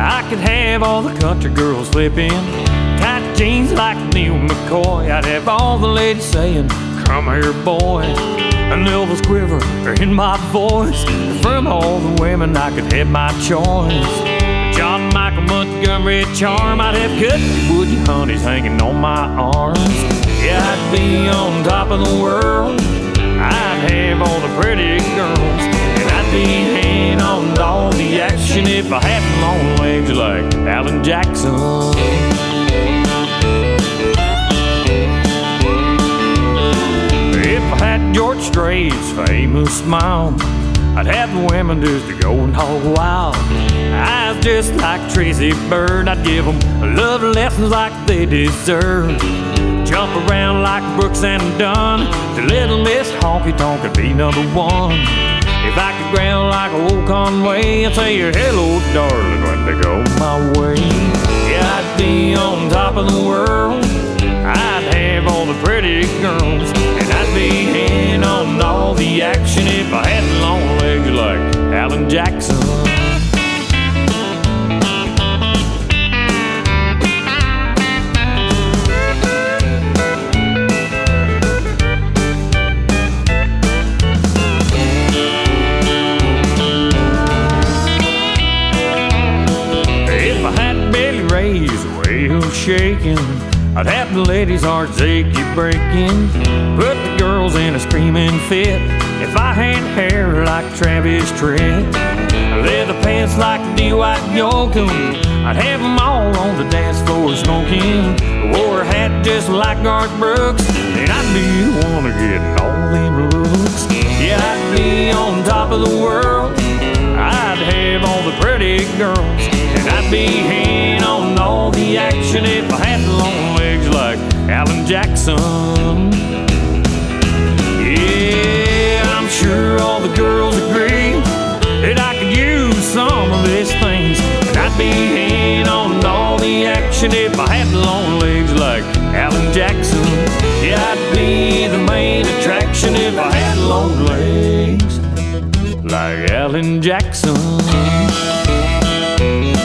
I could have all the country girls flipping tight jeans like Neil McCoy. I'd have all the ladies saying, "Come here, boy." An Elvis quiver in my voice. From all the women I could have my choice. John Michael Montgomery charm. I'd have good woody honeys hanging on my arms. Yeah, I'd be on top of the world. I'd have all the pretty girls. And I'd be in on all the action if I had long legs like Alan Jackson. If I had George Strait's famous smile, I'd have the women just to go and hog wild. Eyes just like Tracy Byrd. I'd give them love lessons like they deserve. Jump around like Brooks and Dunn. The Little Miss Honky Tonk could be number one. If I could growl like old Conway and say, "Hello, darling," when they go my way. Yeah, I'd be on top of the world. I'd have all the pretty girls. And I'd be in on all the action if I had long legs like Alan Jackson. Shaking, I'd have the ladies' hearts achy breaking. Put the girls in a screaming fit. If I had hair like Travis Tritt, leather pants like D.Y. Yoakam, I'd have them all on the dance floor smoking. Wore a hat just like Garth Brooks, and I'd be the one to get all them looks. Yeah, I'd be on top of the world. I'd have all the pretty girls, and I'd be in on all the action if I had long legs like Alan Jackson. Yeah, I'm sure all the girls agree that I could use some of these things, and I'd be in on all the action if I had long legs like Alan Jackson. Yeah, I'd be the main attraction if I had long legs like Alan Jackson.